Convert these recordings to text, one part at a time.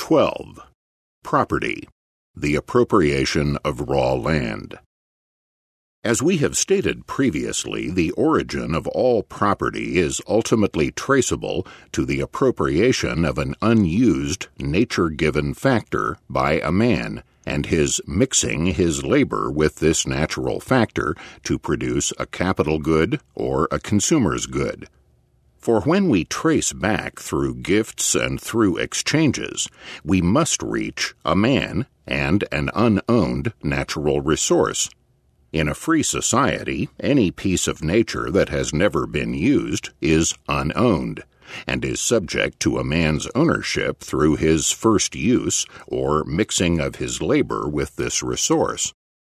12. Property, the appropriation of raw land. As we have stated previously, the origin of all property is ultimately traceable to the appropriation of an unused, nature-given factor by a man, and his mixing his labor with this natural factor to produce a capital good or a consumer's good. For when we trace back through gifts and through exchanges, we must reach a man and an unowned natural resource. In a free society, any piece of nature that has never been used is unowned, and is subject to a man's ownership through his first use or mixing of his labor with this resource.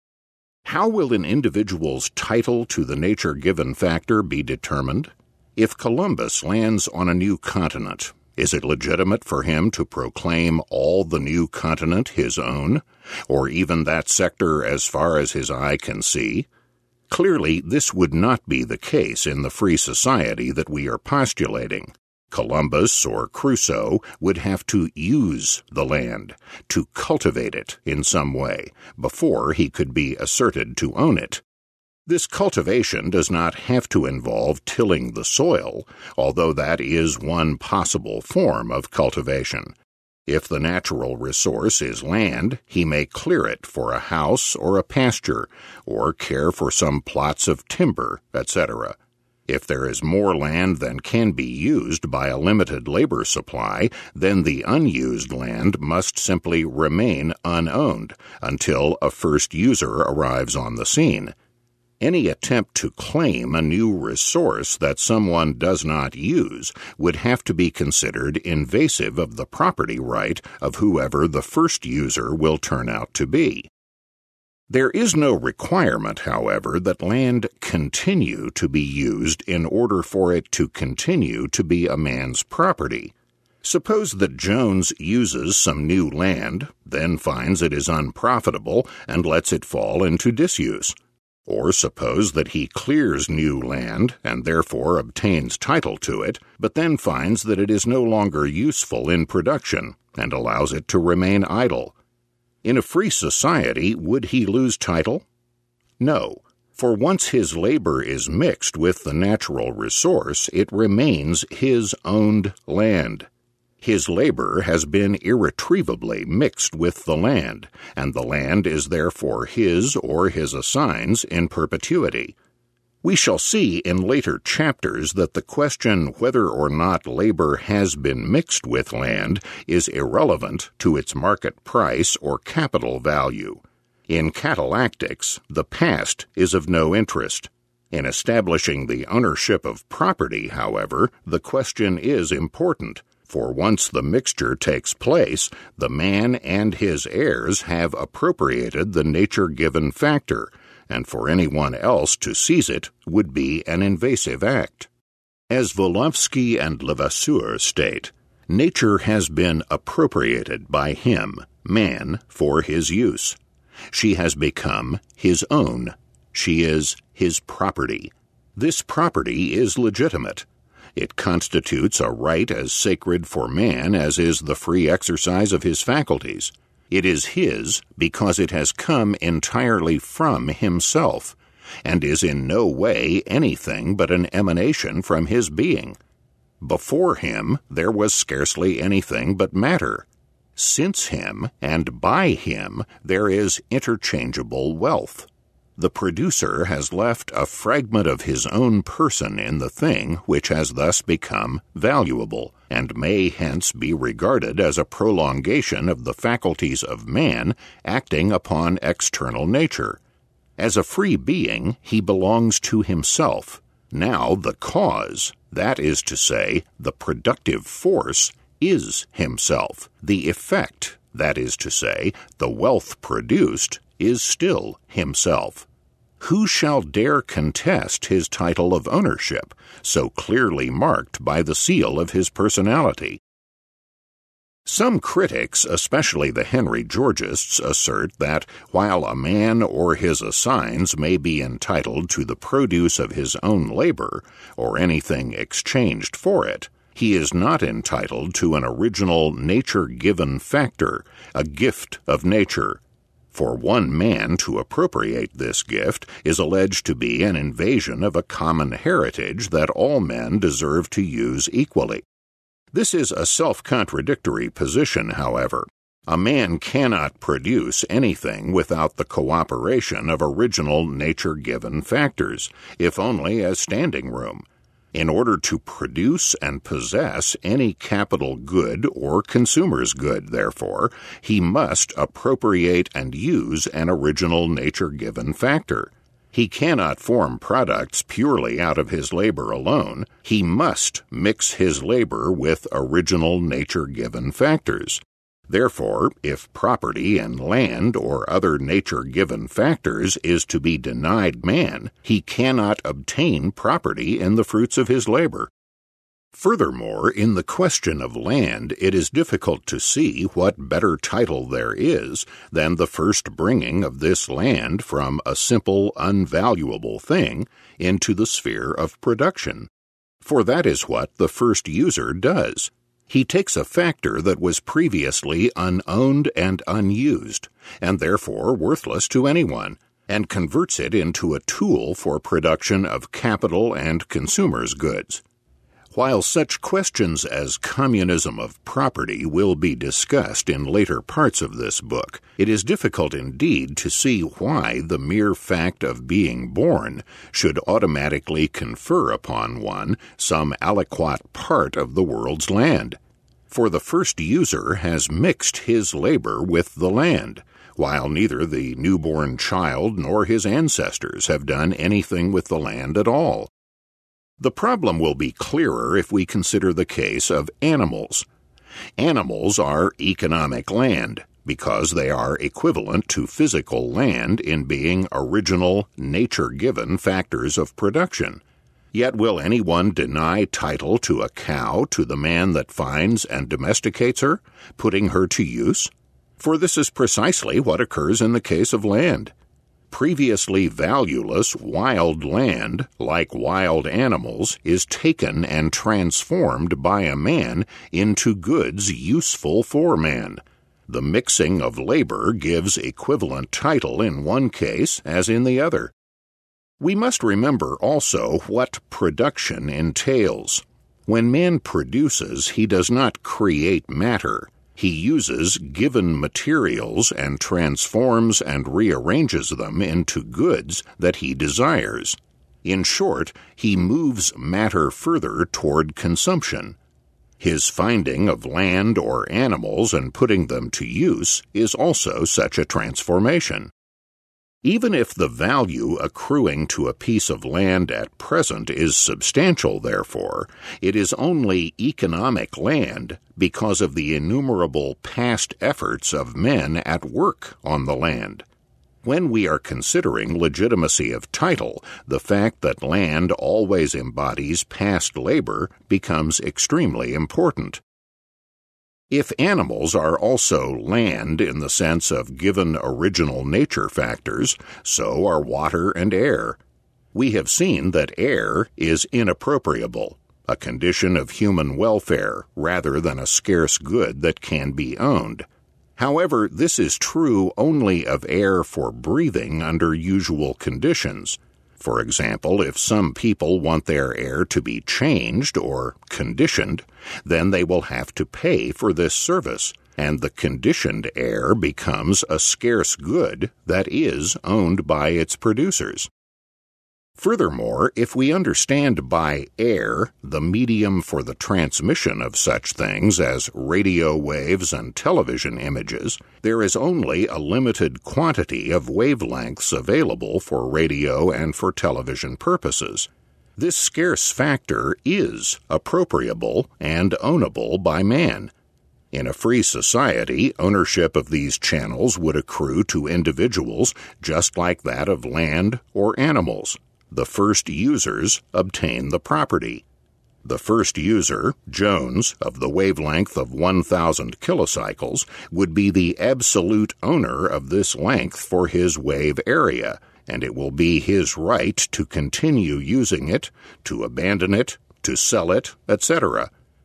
How will an individual's title to the nature-given factor be determined? If Columbus lands on a new continent, is it legitimate for him to proclaim all the new continent his own, or even that sector as far as his eye can see? Clearly, this would not be the case in the free society that we are postulating. Columbus or Crusoe would have to use the land, to cultivate it in some way, before he could be asserted to own it. This cultivation does not have to involve tilling the soil, although that is one possible form of cultivation. If the natural resource is land, he may clear it for a house or a pasture, or care for some plots of timber, etc. If there is more land than can be used by a limited labor supply, then the unused land must simply remain unowned until a first user arrives on the scene. Any attempt to claim a new resource that someone does not use would have to be considered invasive of the property right of whoever the first user will turn out to be. There is no requirement, however, that land continue to be used in order for it to continue to be a man's property. Suppose that Jones uses some new land, then finds it is unprofitable and lets it fall into disuse. Or suppose that he clears new land and therefore obtains title to it, but then finds that it is no longer useful in production and allows it to remain idle. In a free society, would he lose title? No, for once his labor is mixed with the natural resource, it remains his owned land. His labor has been irretrievably mixed with the land, and the land is therefore his or his assigns in perpetuity. We shall see in later chapters that the question whether or not labor has been mixed with land is irrelevant to its market price or capital value. In catalactics, the past is of no interest. In establishing the ownership of property, however, the question is important. For once the mixture takes place, the man and his heirs have appropriated the nature-given factor, and for anyone else to seize it would be an invasive act. As Volovsky and Levasseur state, nature has been appropriated by him, man, for his use. She has become his own. She is his property. This property is legitimate. It constitutes a right as sacred for man as is the free exercise of his faculties. It is his because it has come entirely from himself, and is in no way anything but an emanation from his being. Before him there was scarcely anything but matter. Since him and by him there is interchangeable wealth. The producer has left a fragment of his own person in the thing which has thus become valuable, and may hence be regarded as a prolongation of the faculties of man acting upon external nature. As a free being, he belongs to himself. Now the cause, that is to say, the productive force, is himself. The effect, that is to say, the wealth produced, is still himself. Who shall dare contest his title of ownership, so clearly marked by the seal of his personality? Some critics, especially the Henry Georgists, assert that while a man or his assigns may be entitled to the produce of his own labor, or anything exchanged for it, He is not entitled to an original nature-given factor, a gift of nature. For one man to appropriate this gift is alleged to be an invasion of a common heritage that all men deserve to use equally. This is a self-contradictory position, however. A man cannot produce anything without the cooperation of original nature-given factors, if only as standing room. In order to produce and possess any capital good or consumer's good, therefore, he must appropriate and use an original nature-given factor. He cannot form products purely out of his labor alone. He must mix his labor with original nature-given factors. Therefore, if property and land or other nature-given factors is to be denied man, he cannot obtain property in the fruits of his labor. Furthermore, in the question of land, it is difficult to see what better title there is than the first bringing of this land from a simple, unvaluable thing into the sphere of production. For that is what the first user does. He takes a factor that was previously unowned and unused, and therefore worthless to anyone, and converts it into a tool for production of capital and consumers' goods. While such questions as communism of property will be discussed in later parts of this book, it is difficult indeed to see why the mere fact of being born should automatically confer upon one some aliquot part of the world's land. For the first user has mixed his labor with the land, while neither the newborn child nor his ancestors have done anything with the land at all. The problem will be clearer if we consider the case of animals. Animals are economic land, because they are equivalent to physical land in being original, nature-given factors of production. Yet will anyone deny title to a cow to the man that finds and domesticates her, putting her to use? For this is precisely what occurs in the case of land. Previously valueless wild land, like wild animals, is taken and transformed by a man into goods useful for man. The mixing of labor gives equivalent title in one case as in the other. We must remember also what production entails. When man produces, he does not create matter. He uses given materials and transforms and rearranges them into goods that he desires. In short, he moves matter further toward consumption. His finding of land or animals and putting them to use is also such a transformation. Even if the value accruing to a piece of land at present is substantial, therefore, it is only economic land because of the innumerable past efforts of men at work on the land. When we are considering legitimacy of title, the fact that land always embodies past labor becomes extremely important. If animals are also land in the sense of given original nature factors, so are water and air. We have seen that air is inappropriable, a condition of human welfare rather than a scarce good that can be owned. However, this is true only of air for breathing under usual conditions. For example, if some people want their air to be changed or conditioned, then they will have to pay for this service, and the conditioned air becomes a scarce good that is owned by its producers. Furthermore, if we understand by air the medium for the transmission of such things as radio waves and television images, there is only a limited quantity of wavelengths available for radio and for television purposes. This scarce factor is appropriable and ownable by man. In a free society, ownership of these channels would accrue to individuals just like that of land or animals. The first users obtain the property. The first user, Jones, of the wavelength of 1,000 kilocycles, would be the absolute owner of this length for his wave area, and it will be his right to continue using it, to abandon it, to sell it, etc.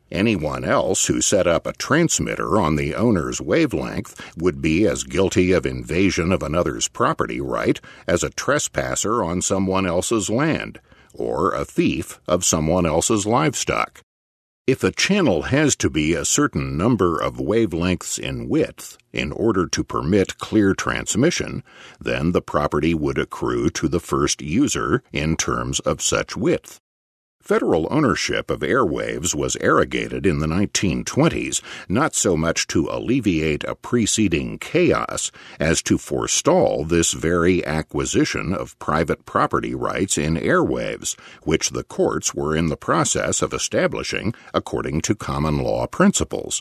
Anyone else who set up a transmitter on the owner's wavelength would be as guilty of invasion of another's property right as a trespasser on someone else's land, or a thief of someone else's livestock. If a channel has to be a certain number of wavelengths in width in order to permit clear transmission, then the property would accrue to the first user in terms of such width. Federal ownership of airwaves was arrogated in the 1920s not so much to alleviate a preceding chaos as to forestall this very acquisition of private property rights in airwaves, which the courts were in the process of establishing according to common law principles.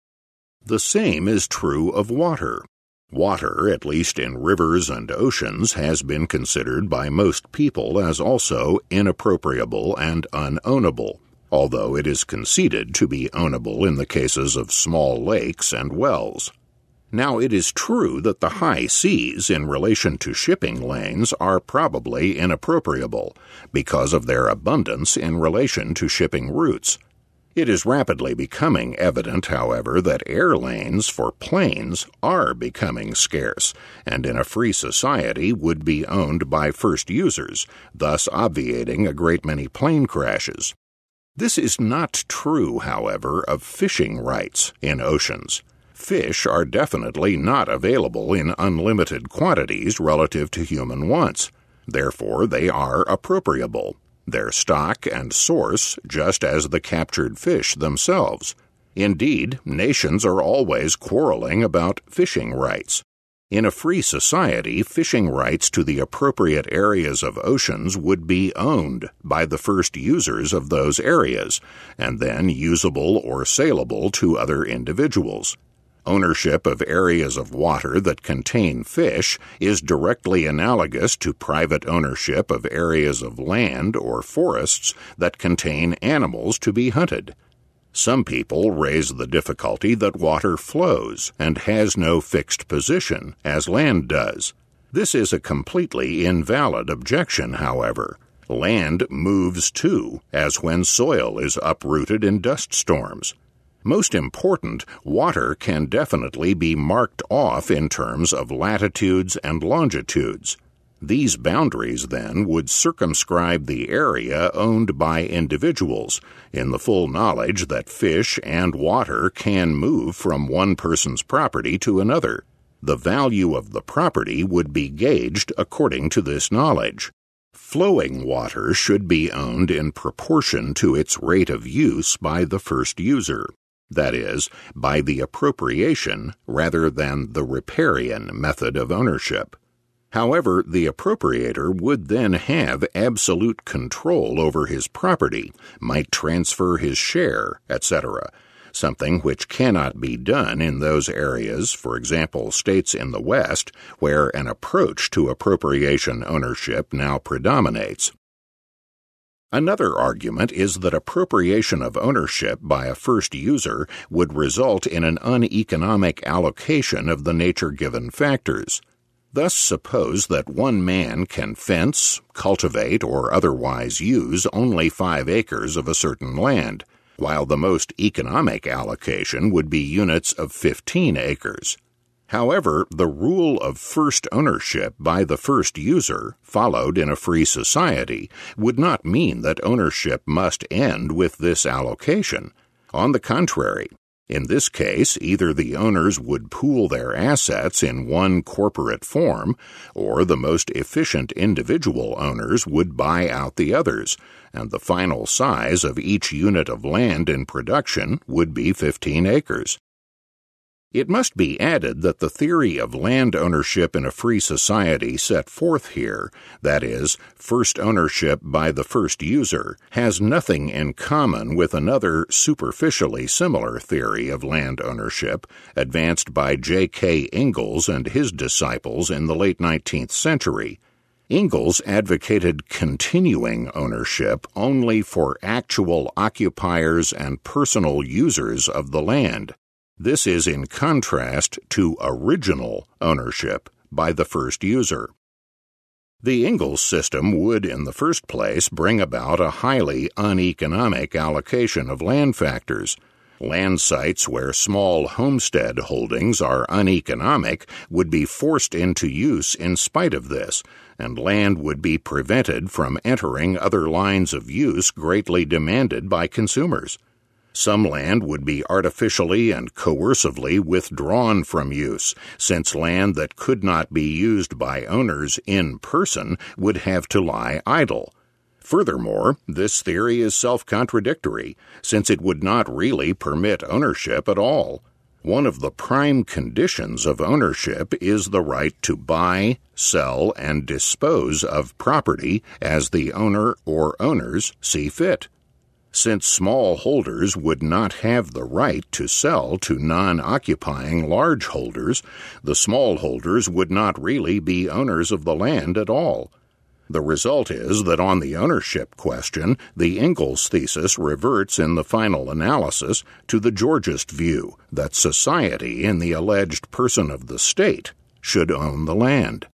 The same is true of water. Water, at least in rivers and oceans, has been considered by most people as also inappropriable and unownable, although it is conceded to be ownable in the cases of small lakes and wells. Now, it is true that the high seas in relation to shipping lanes are probably inappropriable because of their abundance in relation to shipping routes. It is rapidly becoming evident, however, that air lanes for planes are becoming scarce, and in a free society would be owned by first users, thus obviating a great many plane crashes. This is not true, however, of fishing rights in oceans. Fish are definitely not available in unlimited quantities relative to human wants. Therefore, they are appropriable, their stock and source just as the captured fish themselves. Indeed, nations are always quarreling about fishing rights. In a free society, fishing rights to the appropriate areas of oceans would be owned by the first users of those areas, and then usable or saleable to other individuals. Ownership of areas of water that contain fish is directly analogous to private ownership of areas of land or forests that contain animals to be hunted. Some people raise the difficulty that water flows and has no fixed position, as land does. This is a completely invalid objection, however. Land moves too, as when soil is uprooted in dust storms. Most important, water can definitely be marked off in terms of latitudes and longitudes. These boundaries, then, would circumscribe the area owned by individuals, in the full knowledge that fish and water can move from one person's property to another. The value of the property would be gauged according to this knowledge. Flowing water should be owned in proportion to its rate of use by the first user. That is, by the appropriation rather than the riparian method of ownership. However, the appropriator would then have absolute control over his property, might transfer his share, etc., something which cannot be done in those areas, for example, states in the West, where an approach to appropriation ownership now predominates. Another argument is that appropriation of ownership by a first user would result in an uneconomic allocation of the nature-given factors. Thus, suppose that one man can fence, cultivate, or otherwise use only 5 acres of a certain land, while the most economic allocation would be units of 15 acres. However, the rule of first ownership by the first user, followed in a free society, would not mean that ownership must end with this allocation. On the contrary, in this case, either the owners would pool their assets in one corporate form, or the most efficient individual owners would buy out the others, and the final size of each unit of land in production would be 15 acres. It must be added that the theory of land ownership in a free society set forth here, that is, first ownership by the first user, has nothing in common with another superficially similar theory of land ownership advanced by J.K. Ingalls and his disciples in the late 19th century. Ingalls advocated continuing ownership only for actual occupiers and personal users of the land. This is in contrast to original ownership by the first user. The Ingalls system would, in the first place, bring about a highly uneconomic allocation of land factors. Land sites where small homestead holdings are uneconomic would be forced into use in spite of this, and land would be prevented from entering other lines of use greatly demanded by consumers. Some land would be artificially and coercively withdrawn from use, since land that could not be used by owners in person would have to lie idle. Furthermore, this theory is self-contradictory, since it would not really permit ownership at all. One of the prime conditions of ownership is the right to buy, sell, and dispose of property as the owner or owners see fit. Since small holders would not have the right to sell to non-occupying large holders, the small holders would not really be owners of the land at all. The result is that on the ownership question, the Ingalls thesis reverts in the final analysis to the Georgist view that society, in the alleged person of the state, should own the land.